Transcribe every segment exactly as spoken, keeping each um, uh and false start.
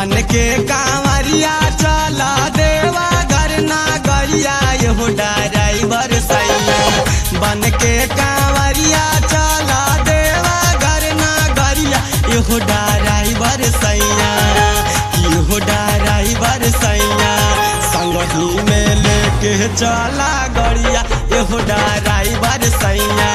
बन के कांवरिया चला देवा घर ना गरिया हो ड्राइवर सैया बन के कांवरिया चला देवा घर ना गरिया हो ड्राइवर सैया हो ड्राइवर सैया संगही में लेके चला गरिया हो ड्राइवर सैया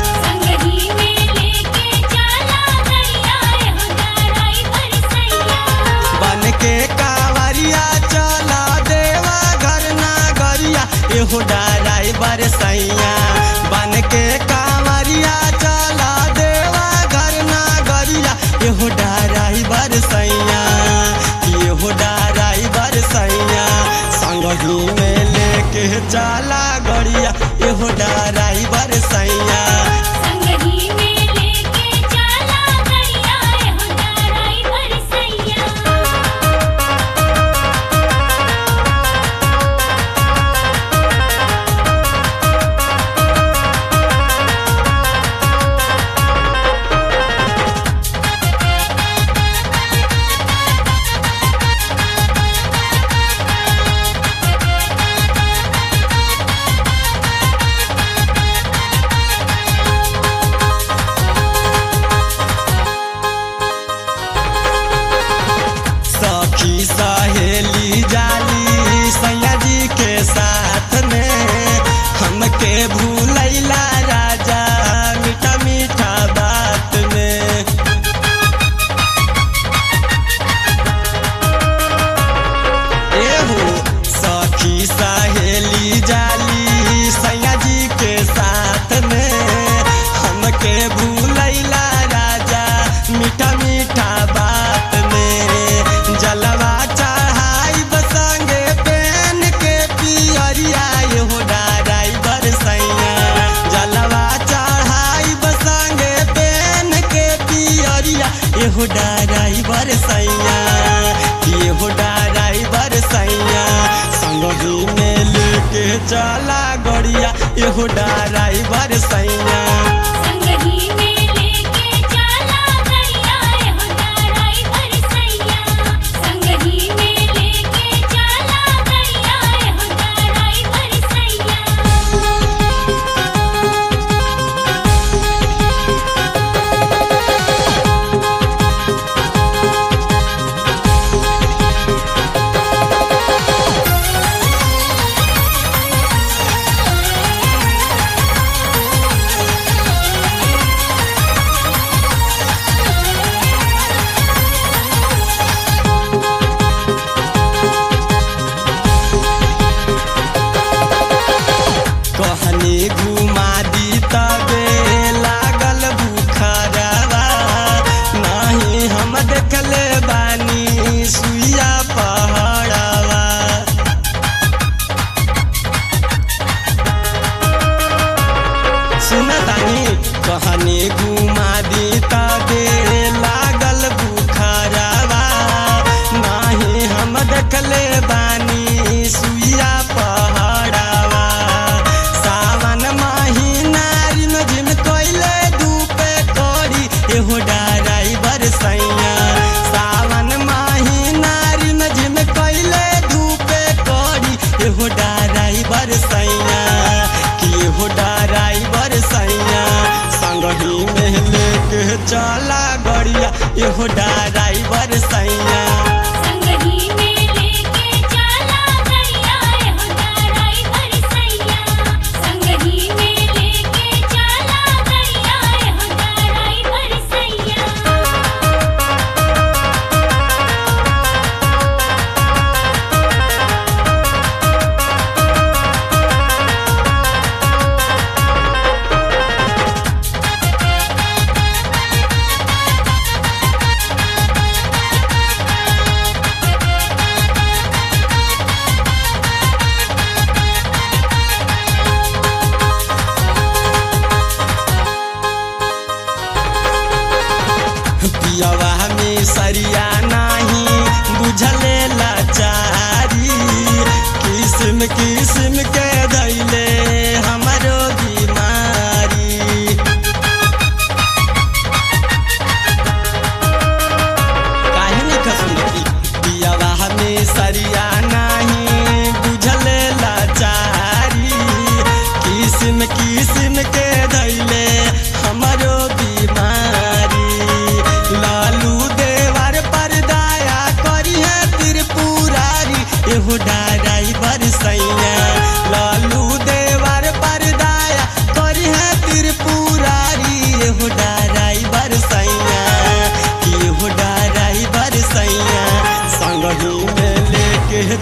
के कांवरिया चला देवा घर ना गरिया एहो ड्राइवर सैया बन के कांवरिया चला देवा घर ना गरिया एहो ड्राइवर सैया एहो ड्राइवर सैया संगही में लेके चला गरिया एहो ड्राइवर सैया सहेली जाली सैया जी के साथ में हमके भूलैला राजा मीठा मीठा बात में एहो सखी सहेली जाली सैया जी के साथ में हमके भूलैला राजा मीठा मीठा बात में जलवा चढ़ाई बसंगे पेन के पियरिया हो ड्राइवर सैया जलवा चढ़ाई बसंगे पेन के पियरिया हो ड्राइवर सैया हो ड्राइवर सैया संगही में लेके चला गरिया हो ड्राइवर सैया कहनी घुमा दी तबे लागल बुखारवा नहीं हम देखले बानी सुइया पहाड़वा सुनतानी कहनी घुमा दी तबे लागल बुखारवा नहीं हम देखले बानी सुइया पहाड़वा हो ड्राइवर सैया सावन महीना रिम झिम कैले धूपे करी हो ड्राइवर सैया कि हो ड्राइवर सैया संगही में लेके चला गरिया हो ड्राइवर सैया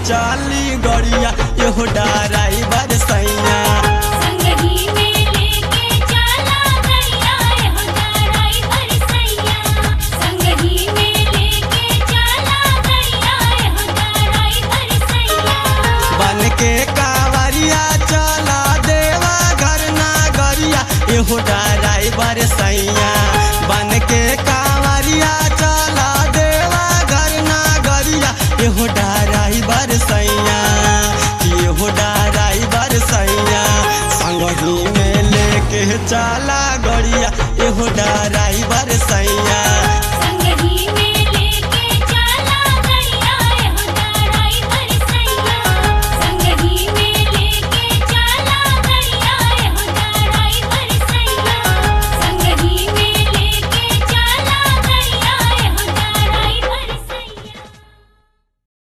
चली गड़िया एहो डारा